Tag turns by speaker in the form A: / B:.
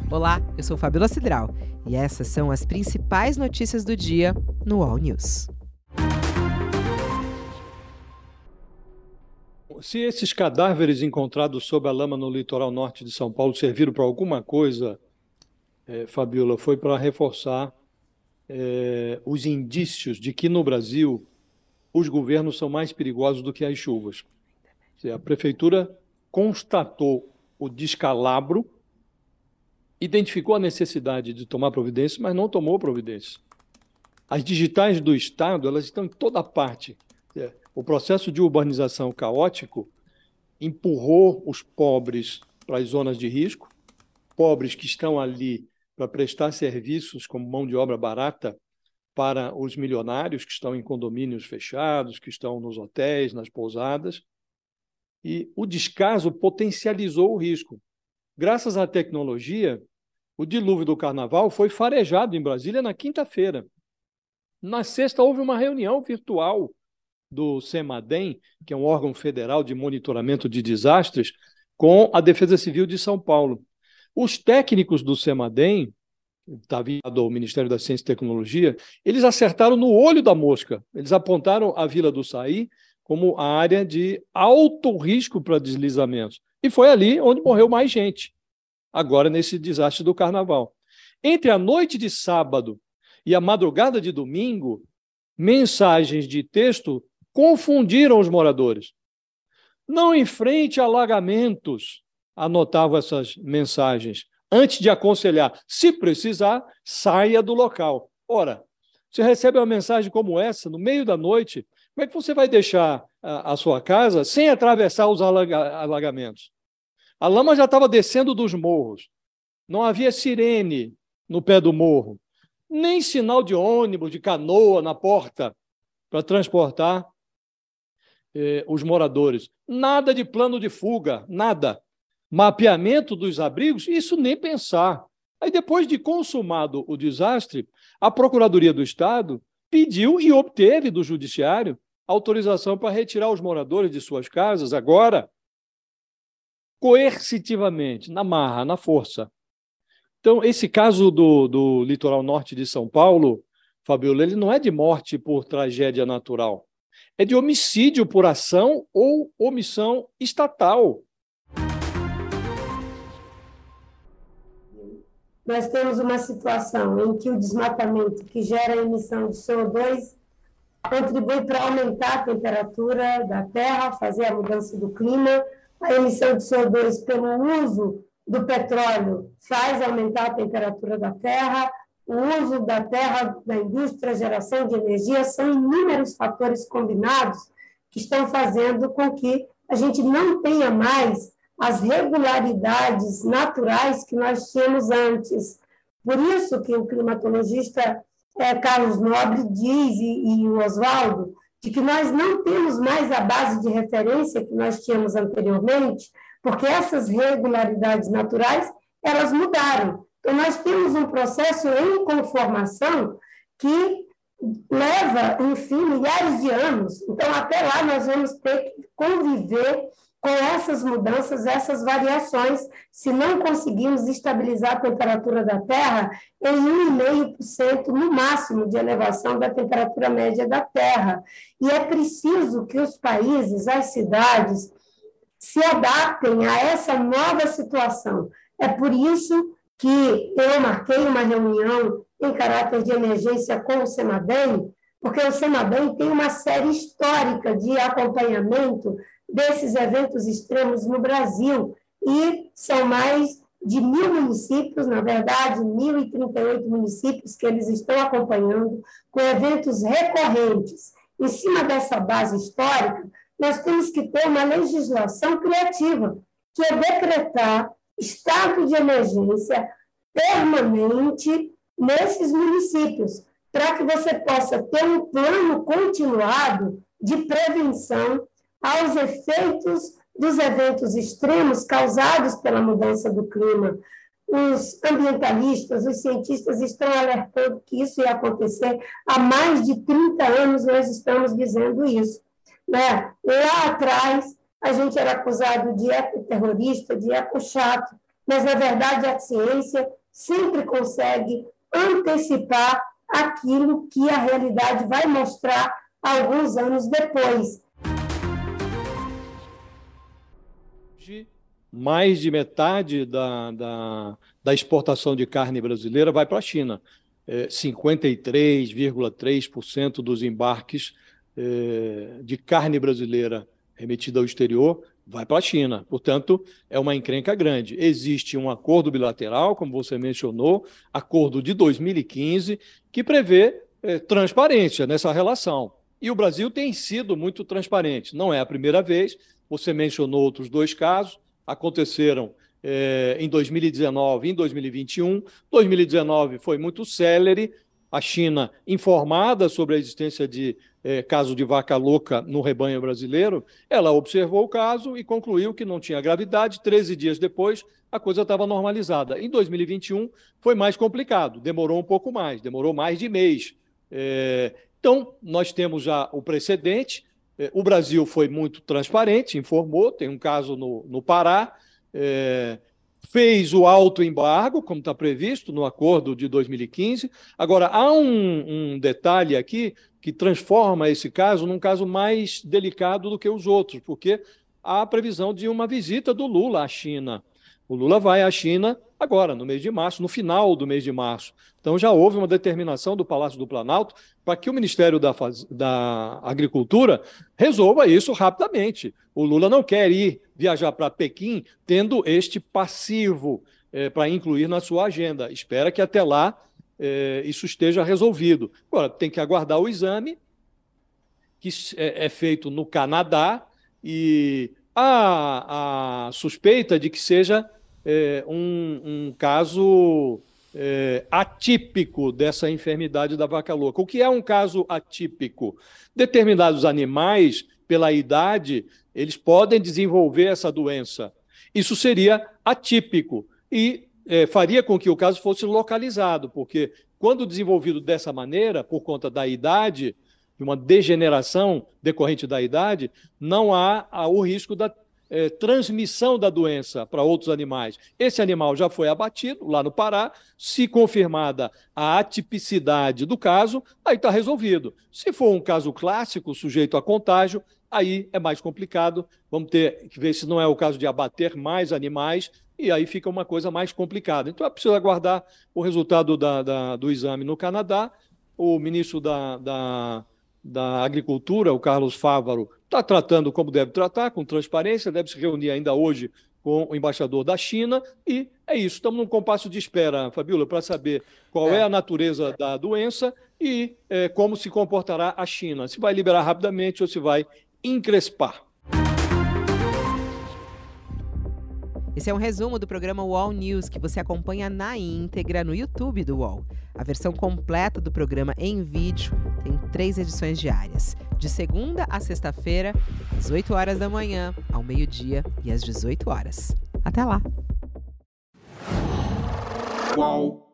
A: Olá, eu sou Fabíola Cidral e essas são as principais notícias do dia no UOL News.
B: Se esses cadáveres encontrados sob a lama no litoral norte de São Paulo serviram para alguma coisa, Fabíola, foi para reforçar os indícios de que no Brasil os governos são mais perigosos do que as chuvas. A prefeitura constatou o descalabro, identificou a necessidade de tomar providência, mas não tomou providência. As digitais do Estado, elas estão em toda parte. O processo de urbanização caótico empurrou os pobres para as zonas de risco, pobres que estão ali para prestar serviços como mão de obra barata para os milionários que estão em condomínios fechados, que estão nos hotéis, nas pousadas. E o descaso potencializou o risco. Graças à tecnologia, o dilúvio do carnaval foi farejado em Brasília na quinta-feira. Na sexta, houve uma reunião virtual do CEMADEM, que é um órgão federal de monitoramento de desastres, com a Defesa Civil de São Paulo. Os técnicos do CEMADEM, está vinculado ao Ministério da Ciência e Tecnologia, eles acertaram no olho da mosca. Eles apontaram a Vila do Saí como a área de alto risco para deslizamentos. E foi ali onde morreu mais gente, agora nesse desastre do carnaval. Entre a noite de sábado e a madrugada de domingo, mensagens de texto confundiram os moradores. Não enfrente alagamentos, anotavam essas mensagens, antes de aconselhar, se precisar, saia do local. Ora, você recebe uma mensagem como essa, no meio da noite, como é que você vai deixar a sua casa sem atravessar os alagamentos? A lama já estava descendo dos morros, não havia sirene no pé do morro, nem sinal de ônibus, de canoa na porta para transportar os moradores. Nada de plano de fuga, nada. Mapeamento dos abrigos, isso nem pensar. Aí, depois de consumado o desastre, a Procuradoria do Estado pediu e obteve do Judiciário autorização para retirar os moradores de suas casas agora, coercitivamente, na marra, na força. Então, esse caso do litoral norte de São Paulo, Fabíola, ele não é de morte por tragédia natural, é de homicídio por ação ou omissão estatal.
C: Nós temos uma situação em que o desmatamento que gera a emissão de CO2 contribui para aumentar a temperatura da Terra, fazer a mudança do clima. A emissão de CO2 pelo uso do petróleo faz aumentar a temperatura da Terra. O uso da terra, da indústria, a geração de energia, são inúmeros fatores combinados que estão fazendo com que a gente não tenha mais as regularidades naturais que nós tínhamos antes. Por isso que o climatologista Carlos Nobre diz, e o Oswaldo, de que nós não temos mais a base de referência que nós tínhamos anteriormente, porque essas regularidades naturais, elas mudaram. Então, nós temos um processo em conformação que leva, enfim, milhares de anos. Então, até lá, nós vamos ter que conviver com essas mudanças, essas variações, se não conseguirmos estabilizar a temperatura da Terra em 1,5% no máximo de elevação da temperatura média da Terra. E é preciso que os países, as cidades, se adaptem a essa nova situação. É por isso que eu marquei uma reunião em caráter de emergência com o CEMADEM, porque o CEMADEM tem uma série histórica de acompanhamento desses eventos extremos no Brasil, e são mais de 1.000 municípios, na verdade, 1.038 municípios que eles estão acompanhando, com eventos recorrentes. Em cima dessa base histórica, nós temos que ter uma legislação criativa, que é decretar estado de emergência permanente nesses municípios, para que você possa ter um plano continuado de prevenção aos efeitos dos eventos extremos causados pela mudança do clima. Os ambientalistas, os cientistas estão alertando que isso ia acontecer há mais de 30 anos, nós estamos dizendo isso. Lá atrás, a gente era acusado de ecoterrorista, de ecochato. mas, na verdade, a ciência sempre consegue antecipar aquilo que a realidade vai mostrar alguns anos depois.
B: Mais de metade da exportação de carne brasileira vai para a China. 53,3% dos embarques de carne brasileira remetida ao exterior vai para a China. Portanto, é uma encrenca grande. Existe um acordo bilateral, como você mencionou, acordo de 2015, que prevê transparência nessa relação. E o Brasil tem sido muito transparente. Não é a primeira vez, você mencionou outros 2 casos, aconteceram em 2019 e em 2021. 2019 foi muito célere, a China, informada sobre a existência de caso de vaca louca no rebanho brasileiro, ela observou o caso e concluiu que não tinha gravidade. 13 dias depois, a coisa estava normalizada. Em 2021 foi mais complicado, demorou um pouco mais, demorou mais de mês. Então, nós temos já o precedente. O Brasil foi muito transparente, informou, tem um caso no Pará, fez o autoembargo, como está previsto no acordo de 2015. Agora, há um detalhe aqui que transforma esse caso num caso mais delicado do que os outros, porque há a previsão de uma visita do Lula à China. O Lula vai à China agora, no mês de março, no final do mês de março. Então, já houve uma determinação do Palácio do Planalto para que o Ministério da Agricultura resolva isso rapidamente. O Lula não quer viajar para Pequim tendo este passivo para incluir na sua agenda. Espera que até lá isso esteja resolvido. Agora, tem que aguardar o exame, que é feito no Canadá, e há a suspeita de que seja um caso atípico dessa enfermidade da vaca louca. O que é um caso atípico? Determinados animais, pela idade, eles podem desenvolver essa doença. Isso seria atípico e faria com que o caso fosse localizado, porque quando desenvolvido dessa maneira, por conta da idade, de uma degeneração decorrente da idade, não há o risco da transmissão da doença para outros animais. Esse animal já foi abatido lá no Pará. Se confirmada a atipicidade do caso, aí está resolvido. Se for um caso clássico, sujeito a contágio, aí é mais complicado. Vamos ter que ver se não é o caso de abater mais animais, e aí fica uma coisa mais complicada. Então é preciso aguardar o resultado do exame no Canadá. O ministro da Agricultura, o Carlos Fávaro, está tratando como deve tratar, com transparência, deve se reunir ainda hoje com o embaixador da China, e é isso. Estamos num compasso de espera, Fabíola, para saber qual é a natureza da doença e como se comportará a China, se vai liberar rapidamente ou se vai encrespar.
A: Esse é um resumo do programa UOL News, que você acompanha na íntegra no YouTube do UOL. A versão completa do programa em vídeo tem 3 edições diárias, de segunda a sexta-feira, às 8 horas da manhã, ao meio-dia e às 18 horas. Até lá!
D: UOL.